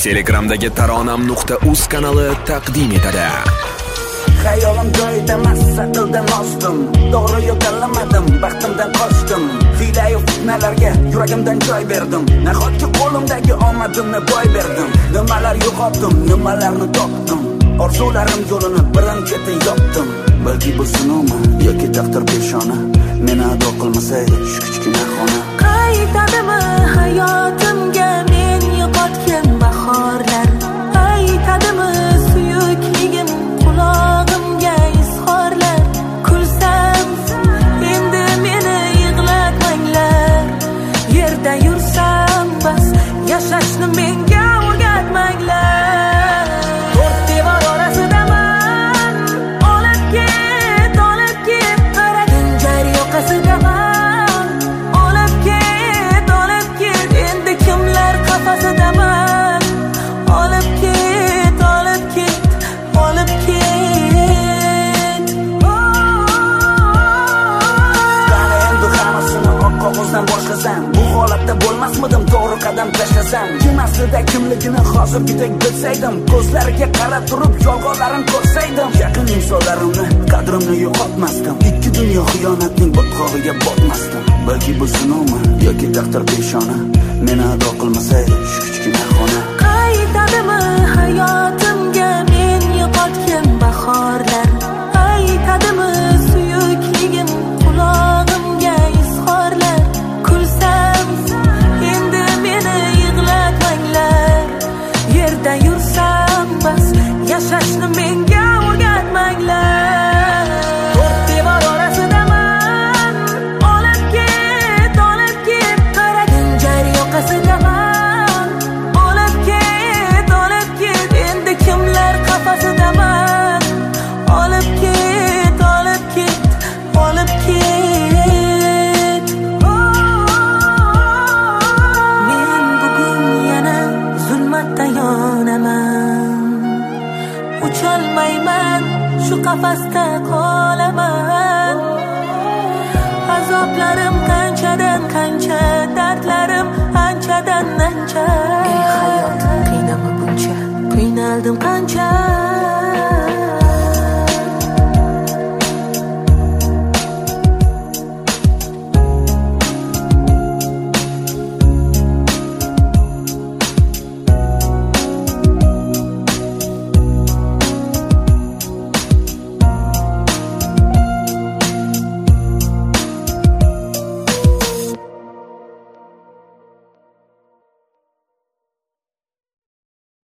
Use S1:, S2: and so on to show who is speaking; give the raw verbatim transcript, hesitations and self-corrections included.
S1: Telegramdagi taronam nuqta uz kanali taqdim etadi.
S2: Hayolim joyida emas, aqldan osdim. To'g'ri yo'l tanlamadim, baxtimdan qochdim. Hiyla-yu fitnalarga yuragimdan joy berdim. Nahotki qo'limdagi omadimni boy berdim. Nimalar yo'qotdim, nimalarni topdim. Orzularim yo'lini birin-ketin yopdim. Balki bu sinovmi yoki taqdir peshona. Meni ado qilmasaydi shu kichkina xona.
S3: Qaytadimi hayotimga men yo'qotgan bahorlar? Qaytadimi suyukligim qulog'imga izhorlar? Kulsam endi meni yig'latmanglar. Yerda yursam bas, yashashni menga o'rgatmanglar. To'rt devor orasidaman, olib ket, olib ket, qaragin jar yoqasidaman. Olib ket, olib ket, endi kimlar qafasidaman. Olib ket, olib ket, olib ket.
S2: Qani endi hammasini oq qog'ozdan boshlasam, bu holatda bo'lmasmidim to'g'ri qadam tashlasam. Kim aslida kimligini hozirgidek bilsaydim, ko'zlariga qarab turib yolg'onlarini ko'rsaydim, yaqin insonlarimni qadrimni yo'qotmasdim. Ikki dunyo xiyonatning botqog'iga botmasdim. Balki bu sinovmi yoki taqdir peshona. Meni ado qilmasaydi shu kichkina xona.
S3: Qaytadimi hayotimga men yo'qotgan bahorlar? Qaytadimi suyukligim qulog'imga izhorlar? Kulsam endi meni yig'latmanglar. Yerda yursam bas, yashashni menga o'rgatmanglar. To'rt devor orasidaman, olib ket, olib ket, qaragin jar yoqasidaman. Olib ket, olib ket, endi kimlar qafasidaman. Olib ket, olib ket, olib ket. Men bugun yana zulmatda yonaman. Ucholmayman, shu qafasda qolaman. Azoblarim qanchadan qancha, dardlarim anchadan ancha. Ey hayot, qiynama buncha, qiynaldim qancha.